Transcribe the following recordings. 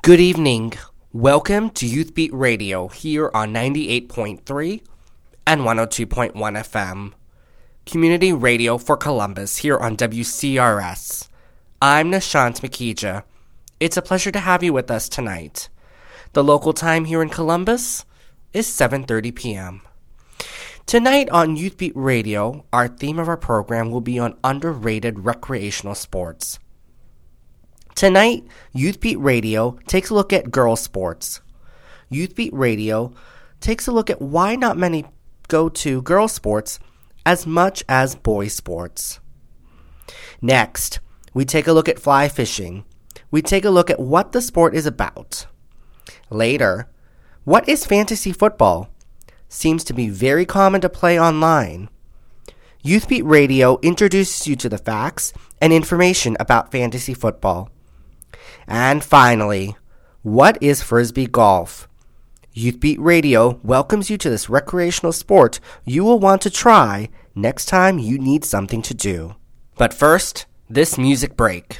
Good evening. Welcome to Youth Beat Radio here on 98.3 and 102.1 FM. Community Radio for Columbus here on WCRS. I'm Nishant Makija. It's a pleasure to have you with us tonight. The local time here in Columbus is 7:30 p.m. Tonight on Youth Beat Radio, our theme of our program will be on underrated recreational sports. Tonight, Youth Beat Radio takes a look at girls' sports. Youth Beat Radio takes a look at why not many go to girls' sports as much as boys' sports. Next, we take a look at fly fishing. We take a look at what the sport is about. Later, what is fantasy football? Seems to be very common to play online. Youth Beat Radio introduces you to the facts and information about fantasy football. And finally, what is Frisbee golf? Youth Beat Radio welcomes you to this recreational sport you will want to try next time you need something to do. But first, this music break.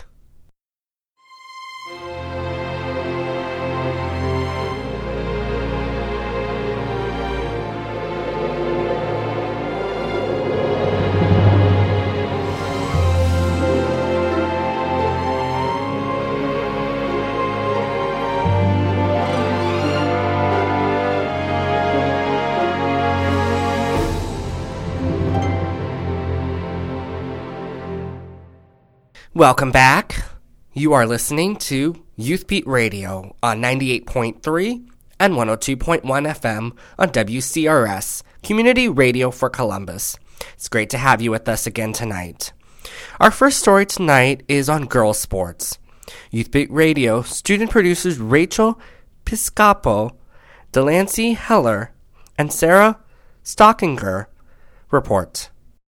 Welcome back. You are listening to Youth Beat Radio on 98.3 and 102.1 FM on WCRS, Community Radio for Columbus. It's great to have you with us again tonight. Our first story tonight is on girls' sports. Youth Beat Radio student producers Rachel Piscopo, Delancey Heller, and Sarah Stockinger report.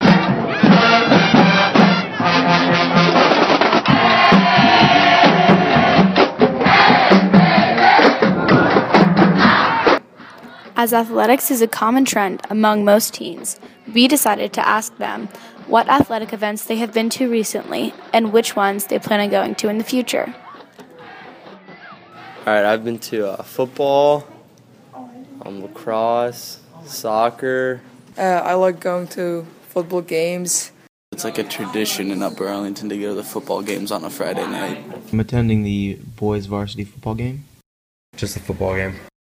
As athletics is a common trend among most teens, we decided to ask them what athletic events they have been to recently and which ones they plan on going to in the future. All right, I've been to football, lacrosse, soccer. I like going to football games. It's like a tradition in Upper Arlington to go to the football games on a Friday night. I'm attending the boys varsity football game. Just a football game.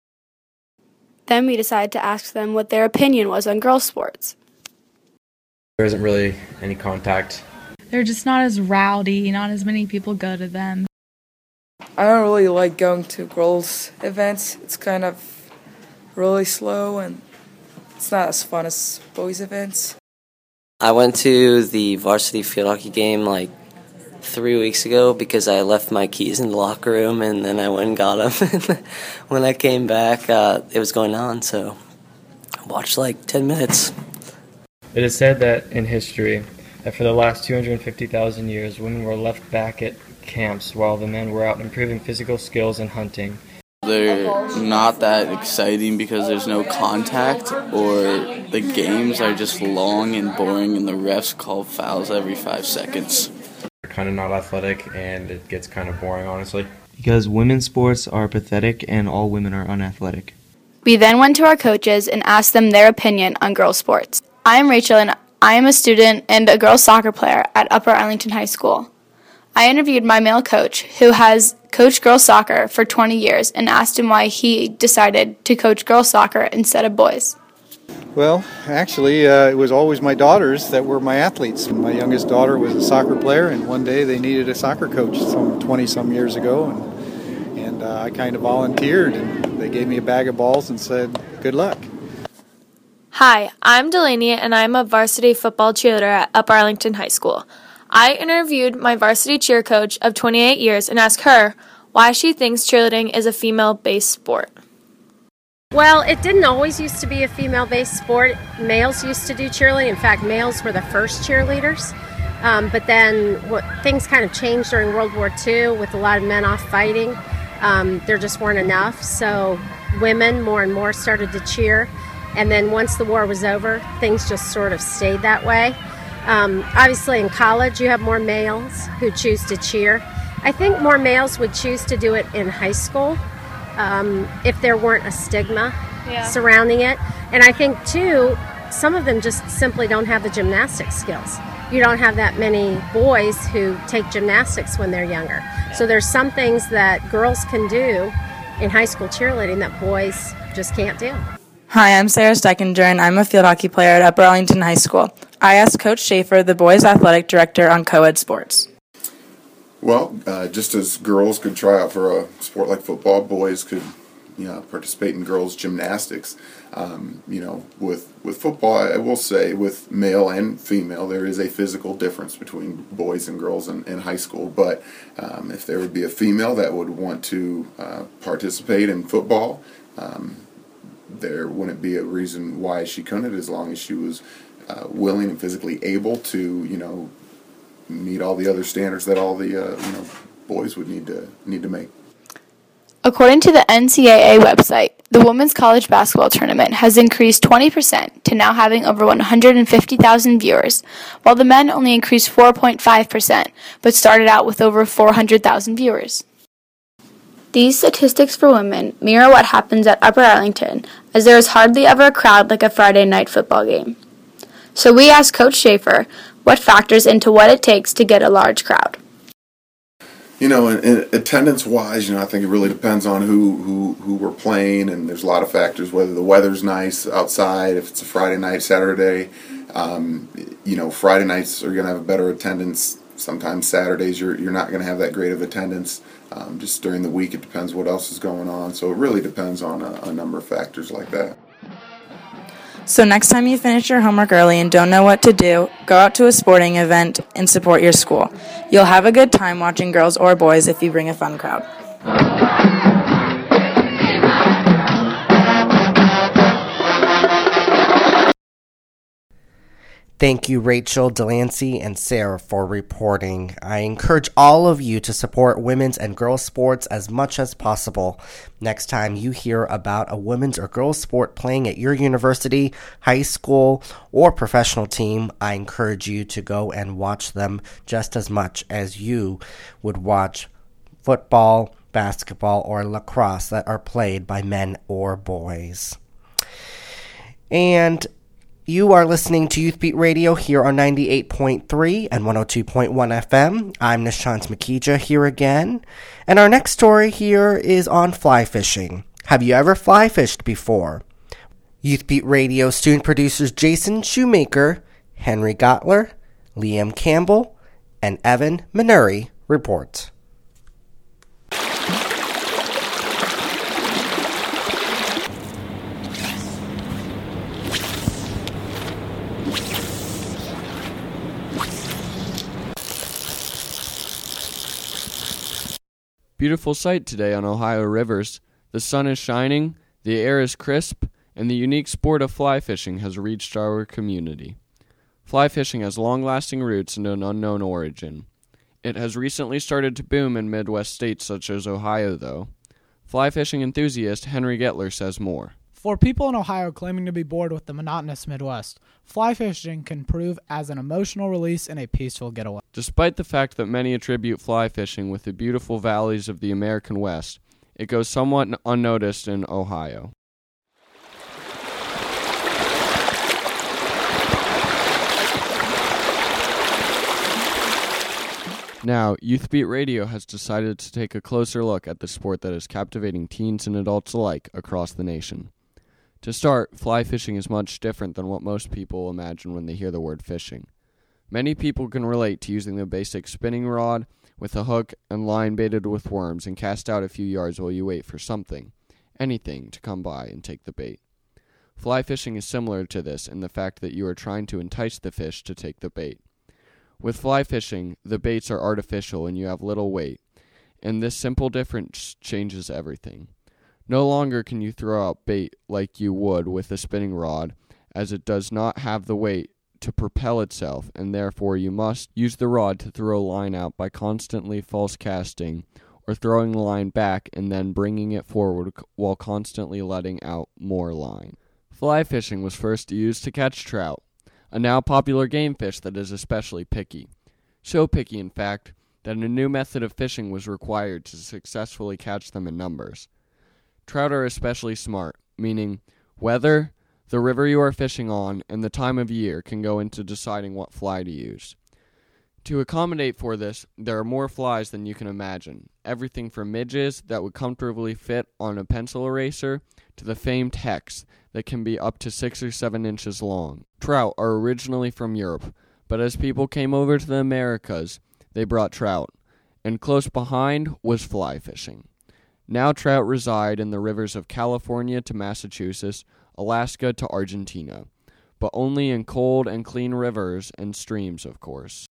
Then we decided to ask them what their opinion was on girls' sports. There isn't really any contact. They're just not as rowdy, not as many people go to them. I don't really like going to girls' events. It's kind of really slow and it's not as fun as boys' events. I went to the varsity field hockey game like 3 weeks ago because I left my keys in the locker room and then I went and got them. When I came back, it was going on, so I watched like 10 minutes. It is said that in history, that for the last 250,000 years, women were left back at camps while the men were out improving physical skills and hunting. They're not that exciting because there's no contact, or the games are just long and boring and the refs call fouls every 5 seconds. They're kind of not athletic and it gets kind of boring, honestly. Because women's sports are pathetic and all women are unathletic. We then went to our coaches and asked them their opinion on girls' sports. I am Rachel and I am a student and a girls' soccer player at Upper Arlington High School. I interviewed my male coach, who has coached girls' soccer for 20 years, and asked him why he decided to coach girls' soccer instead of boys. Well, actually, it was always my daughters that were my athletes. My youngest daughter was a soccer player, and one day they needed a soccer coach some 20-some years ago, and I kind of volunteered, and they gave me a bag of balls and said, good luck. Hi, I'm Delaney, and I'm a varsity football cheerleader at Upper Arlington High School. I interviewed my varsity cheer coach of 28 years and asked her why she thinks cheerleading is a female-based sport. Well, it didn't always used to be a female-based sport. Males used to do cheerleading. In fact, males were the first cheerleaders. But then things kind of changed during World War II with a lot of men off fighting. There just weren't enough. So women more and more started to cheer. And then once the war was over, things just sort of stayed that way. Obviously in college you have more males who choose to cheer. I think more males would choose to do it in high school if there weren't a stigma surrounding it. And I think, too, some of them just simply don't have the gymnastics skills. You don't have that many boys who take gymnastics when they're younger. So there's some things that girls can do in high school cheerleading that boys just can't do. Hi, I'm Sarah Steckinger, and I'm a field hockey player at Upper Arlington High School. I asked Coach Schaefer, the boys' athletic director, on co-ed sports. Well, just as girls could try out for a sport like football, boys could, participate in girls' gymnastics. With football, I will say, with male and female, there is a physical difference between boys and girls in high school. But if there would be a female that would want to participate in football, there wouldn't be a reason why she couldn't, as long as she was willing and physically able to, meet all the other standards that all the boys would need to make. According to the NCAA website, the women's college basketball tournament has increased 20% to now having over 150,000 viewers, while the men only increased 4.5%, but started out with over 400,000 viewers. These statistics for women mirror what happens at Upper Arlington, as there is hardly ever a crowd like a Friday night football game. So we asked Coach Schaefer what factors into what it takes to get a large crowd. In attendance-wise, I think it really depends on who we're playing, and there's a lot of factors, whether the weather's nice outside, if it's a Friday night, Saturday. Friday nights are going to have a better attendance. Sometimes Saturdays you're not going to have that great of attendance. Just during the week, it depends what else is going on. So it really depends on a number of factors like that. So next time you finish your homework early and don't know what to do, go out to a sporting event and support your school. You'll have a good time watching girls or boys if you bring a fun crowd. Thank you, Rachel, Delancey, and Sarah, for reporting. I encourage all of you to support women's and girls' sports as much as possible. Next time you hear about a women's or girls' sport playing at your university, high school, or professional team, I encourage you to go and watch them just as much as you would watch football, basketball, or lacrosse that are played by men or boys. And you are listening to Youth Beat Radio here on 98.3 and 102.1 FM. I'm Nishant Makija here again. And our next story here is on fly fishing. Have you ever fly fished before? Youth Beat Radio student producers Jason Shoemaker, Henry Gottler, Liam Campbell, and Evan Manuri report. Beautiful sight today on Ohio rivers. The sun is shining, the air is crisp, and the unique sport of fly fishing has reached our community. Fly fishing has long-lasting roots and an unknown origin. It has recently started to boom in Midwest states such as Ohio, though. Fly fishing enthusiast Henry Gettler says more. For people in Ohio claiming to be bored with the monotonous Midwest, fly fishing can prove as an emotional release and a peaceful getaway. Despite the fact that many attribute fly fishing with the beautiful valleys of the American West, it goes somewhat unnoticed in Ohio. Now, Youth Beat Radio has decided to take a closer look at the sport that is captivating teens and adults alike across the nation. To start, fly fishing is much different than what most people imagine when they hear the word fishing. Many people can relate to using the basic spinning rod with a hook and line baited with worms and cast out a few yards while you wait for something, anything, to come by and take the bait. Fly fishing is similar to this in the fact that you are trying to entice the fish to take the bait. With fly fishing, the baits are artificial and you have little weight, and this simple difference changes everything. No longer can you throw out bait like you would with a spinning rod, as it does not have the weight to propel itself, and therefore you must use the rod to throw a line out by constantly false casting, or throwing the line back and then bringing it forward while constantly letting out more line. Fly fishing was first used to catch trout, a now popular game fish that is especially picky. So picky, in fact, that a new method of fishing was required to successfully catch them in numbers. Trout are especially smart, meaning weather, the river you are fishing on, and the time of year can go into deciding what fly to use. To accommodate for this, there are more flies than you can imagine, everything from midges that would comfortably fit on a pencil eraser to the famed Hex that can be up to 6 or 7 inches long. Trout are originally from Europe, but as people came over to the Americas, they brought trout, and close behind was fly fishing. Now trout reside in the rivers of California to Massachusetts, Alaska to Argentina, but only in cold and clean rivers and streams, of course.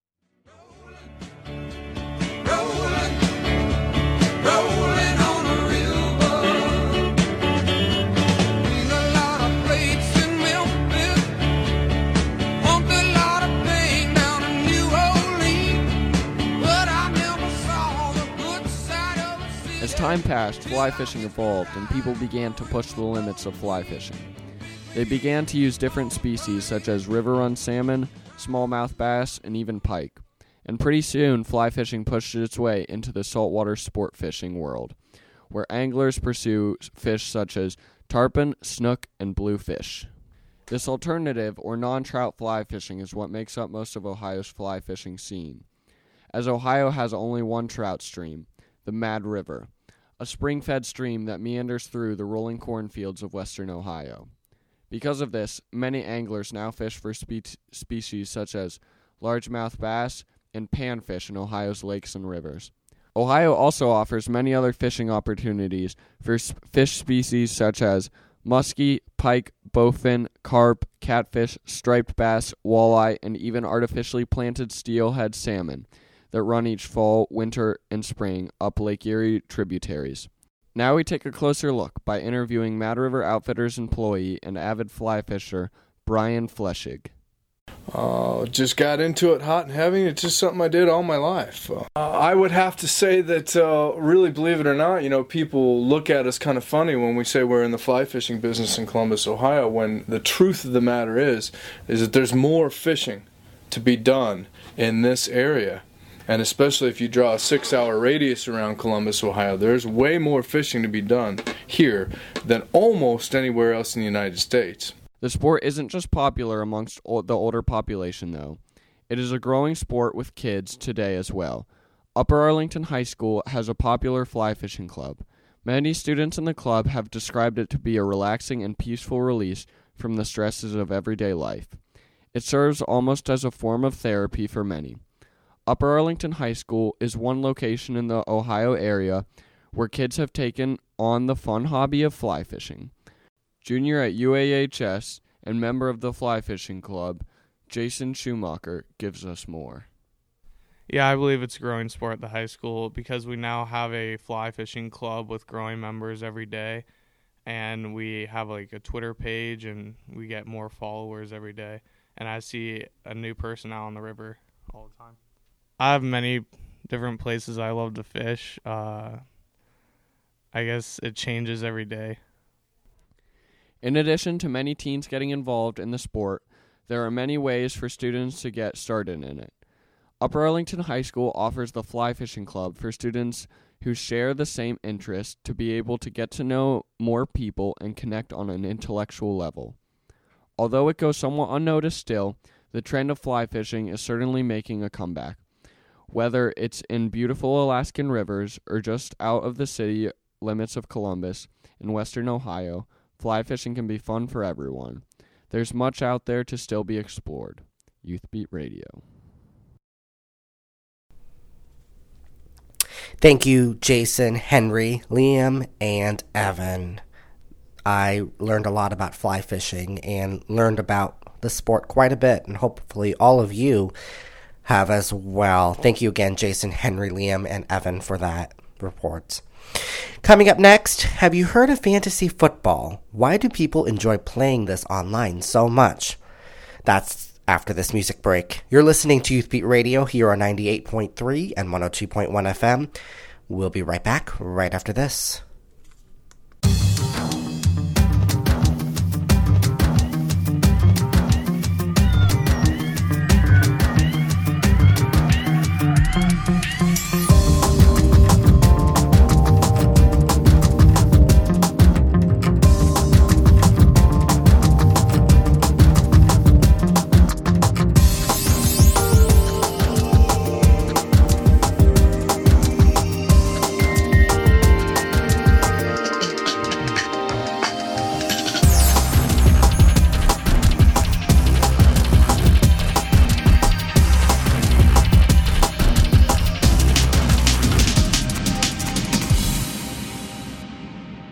As time passed, fly fishing evolved and people began to push the limits of fly fishing. They began to use different species such as river-run salmon, smallmouth bass, and even pike. And pretty soon, fly fishing pushed its way into the saltwater sport fishing world, where anglers pursue fish such as tarpon, snook, and bluefish. This alternative, or non-trout fly fishing, is what makes up most of Ohio's fly fishing scene, as Ohio has only one trout stream, the Mad River, a spring-fed stream that meanders through the rolling cornfields of western Ohio. Because of this, many anglers now fish for species such as largemouth bass and panfish in Ohio's lakes and rivers. Ohio also offers many other fishing opportunities for fish species such as muskie, pike, bowfin, carp, catfish, striped bass, walleye, and even artificially planted steelhead salmon that run each fall, winter, and spring up Lake Erie tributaries. Now we take a closer look by interviewing Mad River Outfitters employee and avid fly fisher Brian Fleshig. Just got into it hot and heavy. It's just something I did all my life. I would have to say that, really, believe it or not, people look at us kind of funny when we say we're in the fly fishing business in Columbus, Ohio, when the truth of the matter is that there's more fishing to be done in this area. And especially if you draw a 6-hour radius around Columbus, Ohio, there's way more fishing to be done here than almost anywhere else in the United States. The sport isn't just popular amongst the older population, though. It is a growing sport with kids today as well. Upper Arlington High School has a popular fly fishing club. Many students in the club have described it to be a relaxing and peaceful release from the stresses of everyday life. It serves almost as a form of therapy for many. Upper Arlington High School is one location in the Ohio area where kids have taken on the fun hobby of fly fishing. Junior at UAHS and member of the fly fishing club, Jason Schumacher gives us more. Yeah, I believe it's a growing sport at the high school because we now have a fly fishing club with growing members every day, and we have a Twitter page, and we get more followers every day, and I see a new person out on the river all the time. I have many different places I love to fish. I guess it changes every day. In addition to many teens getting involved in the sport, there are many ways for students to get started in it. Upper Arlington High School offers the Fly Fishing Club for students who share the same interest to be able to get to know more people and connect on an intellectual level. Although it goes somewhat unnoticed still, the trend of fly fishing is certainly making a comeback. Whether it's in beautiful Alaskan rivers or just out of the city limits of Columbus in western Ohio, fly fishing can be fun for everyone. There's much out there to still be explored. Youth Beat Radio. Thank you, Jason, Henry, Liam, and Evan. I learned a lot about fly fishing and learned about the sport quite a bit, and hopefully all of you have as well. Thank you again, Jason, Henry, Liam, and Evan for that report. Coming up next, have you heard of fantasy football? Why do people enjoy playing this online so much? That's after this music break. You're listening to Youth Beat Radio here on 98.3 and 102.1 FM. We'll be right back right after this.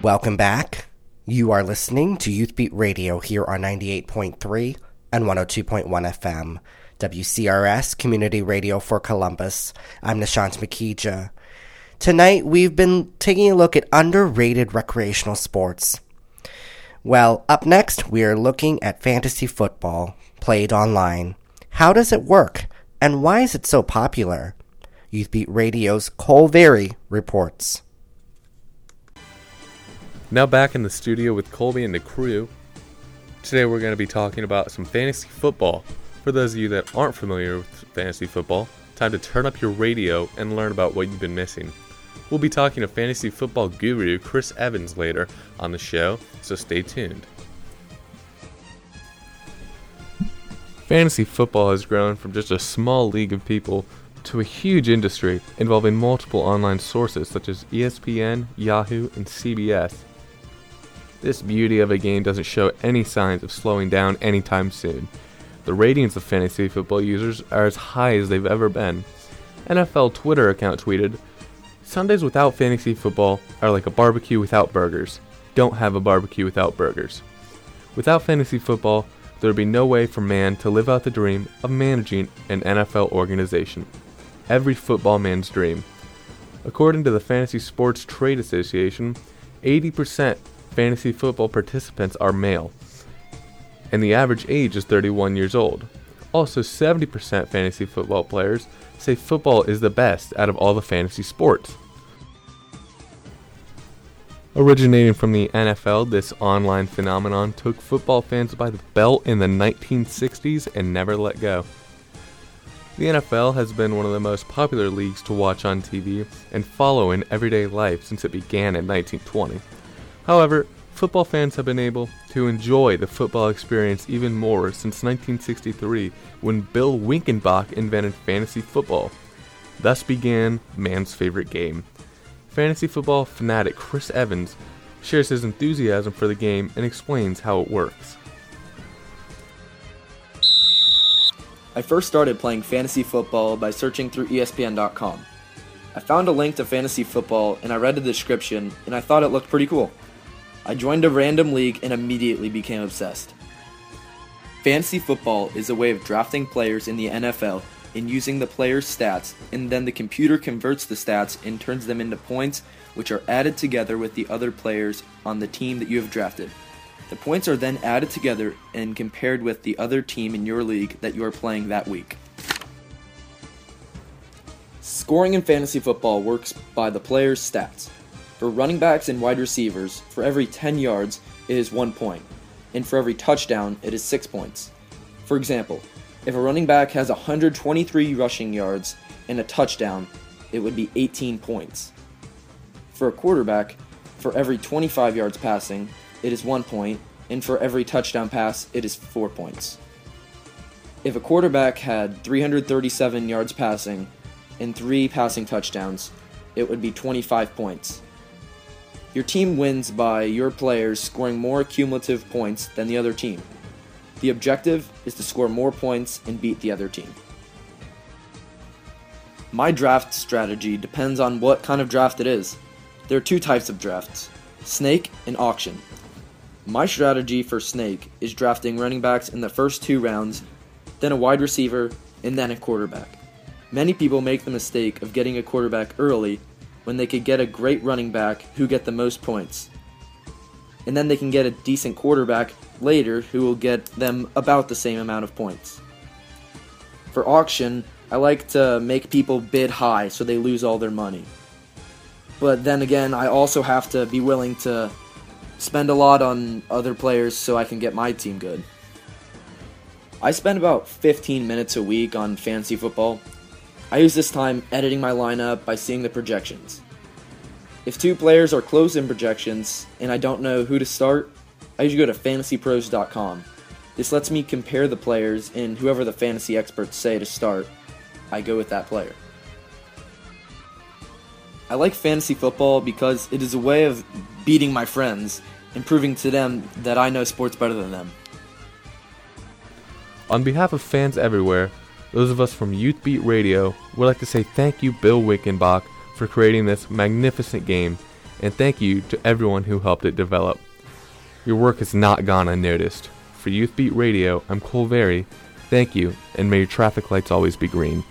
Welcome back. You are listening to Youth Beat Radio here on 98.3 and 102.1 FM. WCRS, Community Radio for Columbus. I'm Nishant Makija. Tonight, we've been taking a look at underrated recreational sports. Well, up next, we are looking at fantasy football, played online. How does it work, and why is it so popular? Youth Beat Radio's Cole Very reports. Now back in the studio with Colby and the crew. Today we're going to be talking about some fantasy football. For those of you that aren't familiar with fantasy football, time to turn up your radio and learn about what you've been missing. We'll be talking to fantasy football guru Chris Evans later on the show, so stay tuned. Fantasy football has grown from just a small league of people to a huge industry involving multiple online sources such as ESPN, Yahoo, and CBS. This beauty of a game doesn't show any signs of slowing down anytime soon. The ratings of fantasy football users are as high as they've ever been. NFL Twitter account tweeted, "Sundays without fantasy football are like a barbecue without burgers. Don't have a barbecue without burgers." Without fantasy football, there would be no way for man to live out the dream of managing an NFL organization. Every football man's dream. According to the Fantasy Sports Trade Association, 80% fantasy football participants are male, and the average age is 31 years old. Also, 70% fantasy football players say football is the best out of all the fantasy sports. Originating from the NFL, this online phenomenon took football fans by the belt in the 1960s and never let go. The NFL has been one of the most popular leagues to watch on TV and follow in everyday life since it began in 1920. However, football fans have been able to enjoy the football experience even more since 1963 when Bill Winkenbach invented fantasy football. Thus began man's favorite game. Fantasy football fanatic Chris Evans shares his enthusiasm for the game and explains how it works. I first started playing fantasy football by searching through ESPN.com. I found a link to fantasy football and I read the description and I thought it looked pretty cool. I joined a random league and immediately became obsessed. Fantasy football is a way of drafting players in the NFL and using the players' stats, and then the computer converts the stats and turns them into points which are added together with the other players on the team that you have drafted. The points are then added together and compared with the other team in your league that you are playing that week. Scoring in fantasy football works by the players' stats. For running backs and wide receivers, for every 10 yards, it is 1 point, and for every touchdown, it is 6 points. For example, if a running back has 123 rushing yards and a touchdown, it would be 18 points. For a quarterback, for every 25 yards passing, it is 1 point, and for every touchdown pass, it is 4 points. If a quarterback had 337 yards passing and 3 passing touchdowns, it would be 25 points. Your team wins by your players scoring more cumulative points than the other team. The objective is to score more points and beat the other team. My draft strategy depends on what kind of draft it is. There are 2 types of drafts, snake and auction. My strategy for snake is drafting running backs in the first 2 rounds, then a wide receiver, and then a quarterback. Many people make the mistake of getting a quarterback early when they could get a great running back who get the most points. And then they can get a decent quarterback later who will get them about the same amount of points. For auction, I like to make people bid high so they lose all their money. But then again, I also have to be willing to spend a lot on other players so I can get my team good. I spend about 15 minutes a week on fantasy football. I use this time editing my lineup by seeing the projections. If 2 players are close in projections and I don't know who to start, I usually go to fantasypros.com. This lets me compare the players, and whoever the fantasy experts say to start, I go with that player. I like fantasy football because it is a way of beating my friends and proving to them that I know sports better than them. On behalf of fans everywhere, those of us from Youth Beat Radio would like to say thank you, Bill Winkenbach, for creating this magnificent game and thank you to everyone who helped it develop. Your work has not gone unnoticed. For Youth Beat Radio, I'm Cole Very. Thank you, and may your traffic lights always be green.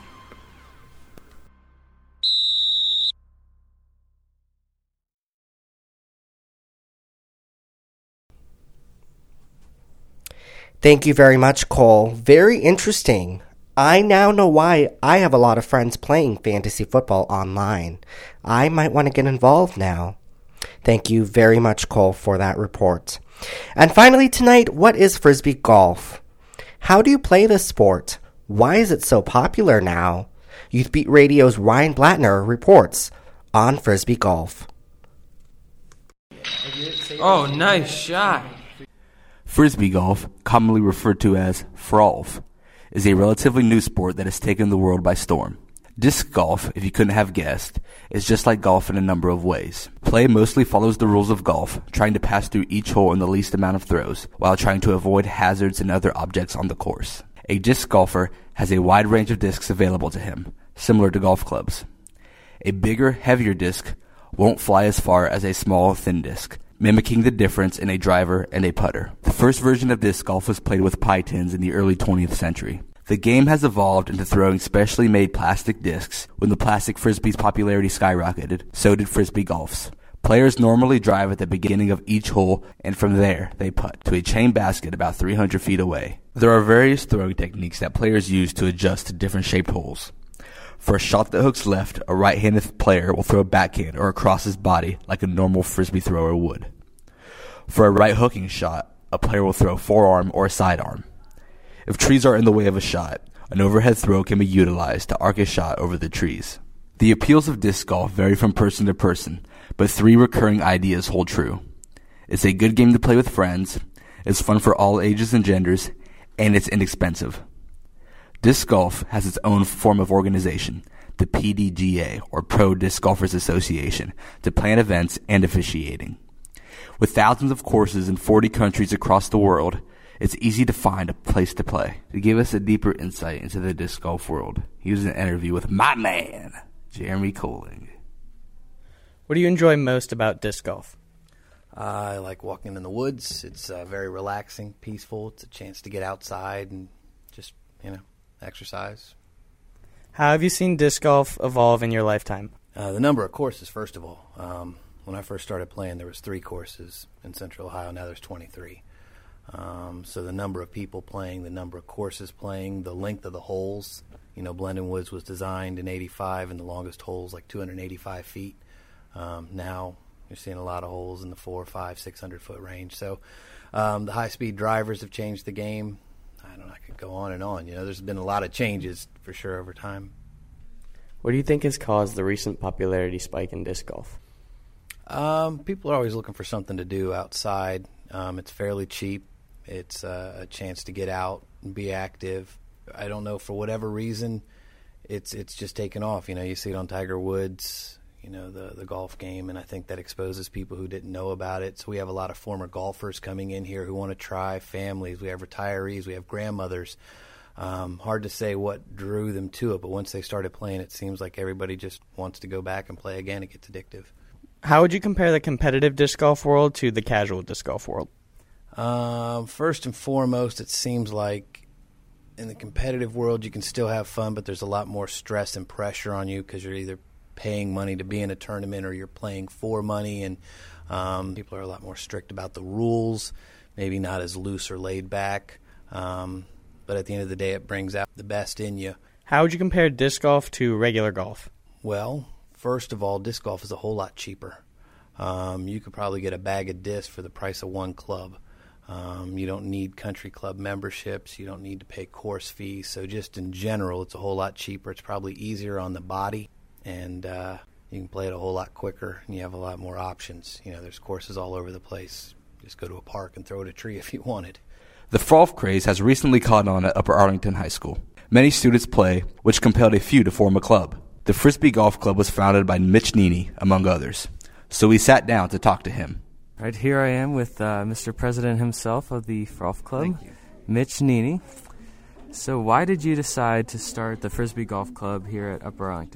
Thank you very much, Cole. Very interesting. I now know why I have a lot of friends playing fantasy football online. I might want to get involved now. Thank you very much, Cole, for that report. And finally tonight, what is Frisbee golf? How do you play this sport? Why is it so popular now? Youth Beat Radio's Ryan Blattner reports on Frisbee golf. Oh, nice shot. Frisbee golf, commonly referred to as frolf, is a relatively new sport that has taken the world by storm. Disc golf, if you couldn't have guessed, is just like golf in a number of ways. Play mostly follows the rules of golf, trying to pass through each hole in the least amount of throws, while trying to avoid hazards and other objects on the course. A disc golfer has a wide range of discs available to him, similar to golf clubs. A bigger, heavier disc won't fly as far as a small, thin disc, mimicking the difference in a driver and a putter. The first version of disc golf was played with pie tins in the early 20th century. The game has evolved into throwing specially made plastic discs. When the plastic Frisbee's popularity skyrocketed, so did Frisbee golf's. Players normally drive at the beginning of each hole, and from there, they putt to a chain basket about 300 feet away. There are various throwing techniques that players use to adjust to different shaped holes. For a shot that hooks left, a right-handed player will throw a backhand or across his body like a normal Frisbee thrower would. For a right-hooking shot, a player will throw a forearm or a sidearm. If trees are in the way of a shot, an overhead throw can be utilized to arc a shot over the trees. The appeals of disc golf vary from person to person, but 3 recurring ideas hold true. It's a good game to play with friends, it's fun for all ages and genders, and it's inexpensive. Disc golf has its own form of organization, the PDGA, or Pro Disc Golfers Association, to plan events and officiating. With thousands of courses in 40 countries across the world, it's easy to find a place to play. To give us a deeper insight into the disc golf world, here's an interview with my man, Jeremy Coling. What do you enjoy most about disc golf? I like walking in the woods. It's very relaxing, peaceful. It's a chance to get outside and just, exercise. How have you seen disc golf evolve in your lifetime? The number of courses, first of all. When I first started playing, there was 3 courses in Central Ohio. Now there's 23. So the number of people playing, the number of courses playing, the length of the holes. Blendon Woods was designed in 85, and the longest hole's like 285 feet. Now you're seeing a lot of holes in the 400, 500, 600-foot range. So the high-speed drivers have changed the game. I could go on and on. There's been a lot of changes for sure over time. What do you think has caused the recent popularity spike in disc golf? People are always looking for something to do outside. It's fairly cheap. It's a chance to get out and be active. I don't know, for whatever reason, it's just taken off. You see it on Tiger Woods, the golf game, and I think that exposes people who didn't know about it. So we have a lot of former golfers coming in here who want to try, families. We have retirees. We have grandmothers. Hard to say what drew them to it, but once they started playing, it seems like everybody just wants to go back and play again. It gets addictive. How would you compare the competitive disc golf world to the casual disc golf world? First and foremost, it seems like in the competitive world you can still have fun, but there's a lot more stress and pressure on you because you're either paying money to be in a tournament or you're playing for money, and people are a lot more strict about the rules, maybe not as loose or laid back, but at the end of the day it brings out the best in you. How would you compare disc golf to regular golf? Well, first of all, disc golf is a whole lot cheaper. You could probably get a bag of discs for the price of one club. You don't need country club memberships. You don't need to pay course fees. So just in general, it's a whole lot cheaper. It's probably easier on the body, and you can play it a whole lot quicker, and you have a lot more options. There's courses all over the place. Just go to a park and throw at a tree if you wanted. The frolf craze has recently caught on at Upper Arlington High School. Many students play, which compelled a few to form a club. The Frisbee Golf Club was founded by Mitch Neaney, among others. So we sat down to talk to him. Right, here I am with Mr. President himself of the Frolf Club, Thank you. Mitch Neaney. So why did you decide to start the Frisbee Golf Club here at Upper Arlington?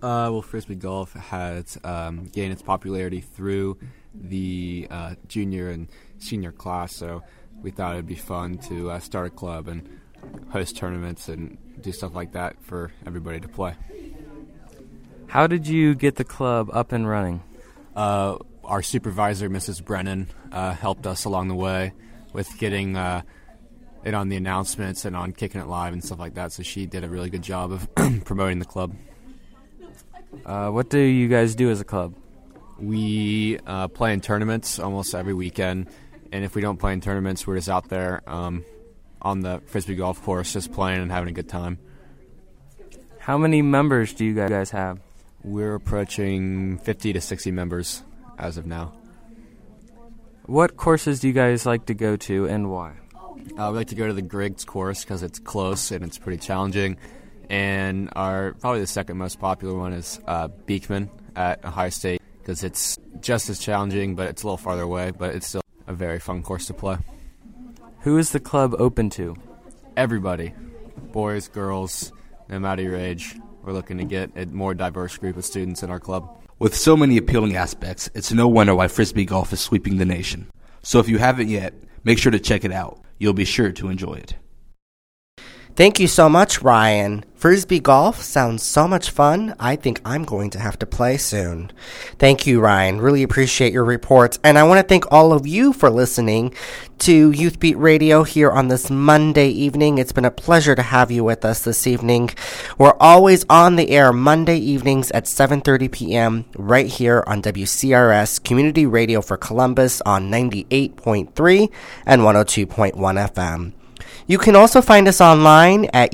Well, Frisbee golf has gained its popularity through the junior and senior class, so we thought it'd be fun to start a club and host tournaments and do stuff like that for everybody to play. How did you get the club up and running? Our supervisor, Mrs. Brennan, helped us along the way with getting it on the announcements and on Kicking It Live and stuff like that, so she did a really good job of promoting the club. What do you guys do as a club? We play in tournaments almost every weekend, and if we don't play in tournaments, we're just out there on the Frisbee golf course just playing and having a good time. How many members do you guys have? We're approaching 50 to 60 members as of now. What courses do you guys like to go to and why? We like to go to the Griggs course because it's close and it's pretty challenging. And probably the second most popular one is Beekman at Ohio State because it's just as challenging, but it's a little farther away, but it's still a very fun course to play. Who is the club open to? Everybody. Boys, girls, no matter your age. We're looking to get a more diverse group of students in our club. With so many appealing aspects, it's no wonder why Frisbee golf is sweeping the nation. So if you haven't yet, make sure to check it out. You'll be sure to enjoy it. Thank you so much, Ryan. Frisbee golf sounds so much fun. I think I'm going to have to play soon. Thank you, Ryan. Really appreciate your reports. And I want to thank all of you for listening to Youth Beat Radio here on this Monday evening. It's been a pleasure to have you with us this evening. We're always on the air Monday evenings at 7:30 p.m. right here on WCRS Community Radio for Columbus on 98.3 and 102.1 FM. You can also find us online at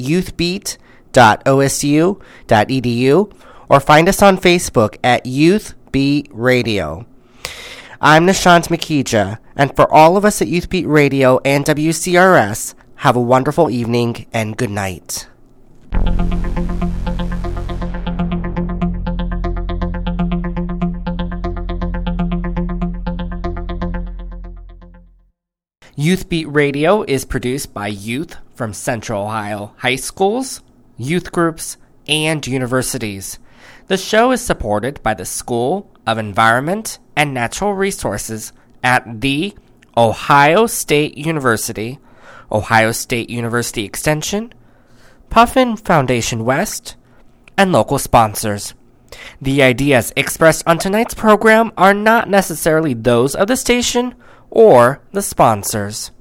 youthbeat.osu.edu or find us on Facebook at Youth Beat Radio. I'm Nishant Makija, and for all of us at Youth Beat Radio and WCRS, have a wonderful evening and good night. Youth Beat Radio is produced by youth from Central Ohio high schools, youth groups, and universities. The show is supported by the School of Environment and Natural Resources at The Ohio State University, Ohio State University Extension, Puffin Foundation West, and local sponsors. The ideas expressed on tonight's program are not necessarily those of the station or the sponsors.